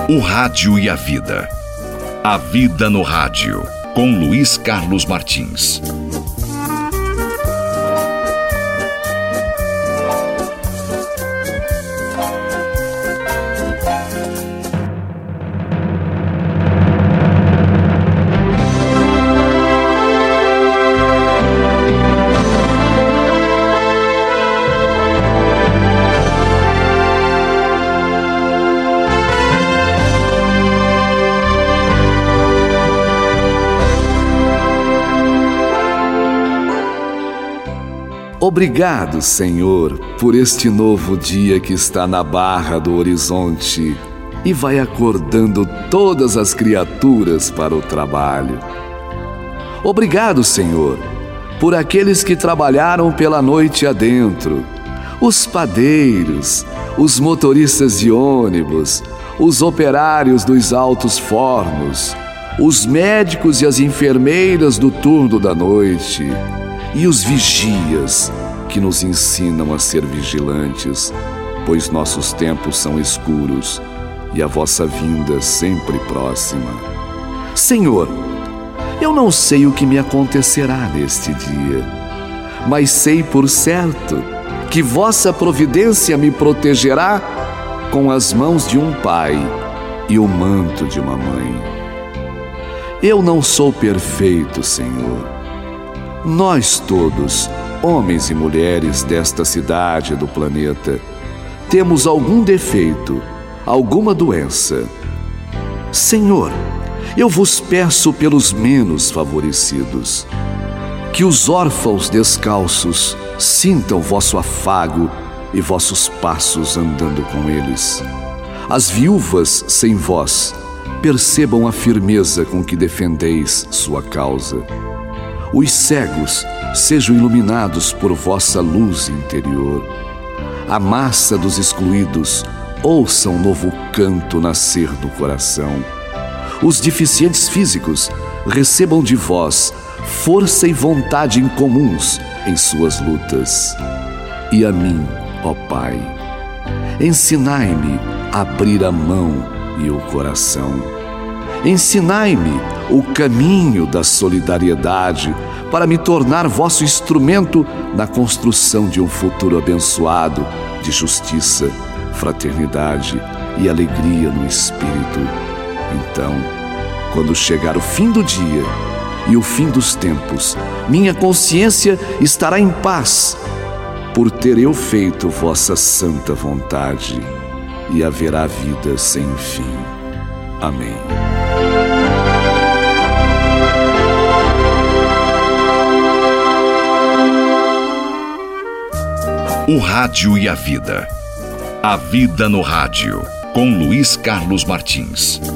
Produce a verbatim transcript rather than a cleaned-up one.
O rádio e a vida. A vida no rádio, com Luiz Carlos Martins. Obrigado, Senhor, por este novo dia que está na barra do horizonte e vai acordando todas as criaturas para o trabalho. Obrigado, Senhor, por aqueles que trabalharam pela noite adentro, os padeiros, os motoristas de ônibus, os operários dos altos fornos, os médicos e as enfermeiras do turno da noite, e os vigias que nos ensinam a ser vigilantes, pois nossos tempos são escuros e a vossa vinda sempre próxima. Senhor, eu não sei o que me acontecerá neste dia, mas sei por certo que vossa providência me protegerá com as mãos de um pai e o manto de uma mãe. Eu não sou perfeito, Senhor. Nós todos, homens e mulheres desta cidade e do planeta, temos algum defeito, alguma doença. Senhor, eu vos peço pelos menos favorecidos, que os órfãos descalços sintam vosso afago e vossos passos andando com eles. As viúvas sem voz percebam a firmeza com que defendeis sua causa. Os cegos sejam iluminados por vossa luz interior. A massa dos excluídos ouça um novo canto nascer no coração. Os deficientes físicos recebam de vós força e vontade incomuns em suas lutas. E a mim, ó Pai, ensinai-me a abrir a mão e o coração. Ensinai-me o caminho da solidariedade para me tornar vosso instrumento na construção de um futuro abençoado de justiça, fraternidade e alegria no espírito. Então, quando chegar o fim do dia e o fim dos tempos, minha consciência estará em paz, por ter eu feito vossa santa vontade, e haverá vida sem fim. Amém. O rádio e a vida. A vida no rádio, com Luiz Carlos Martins.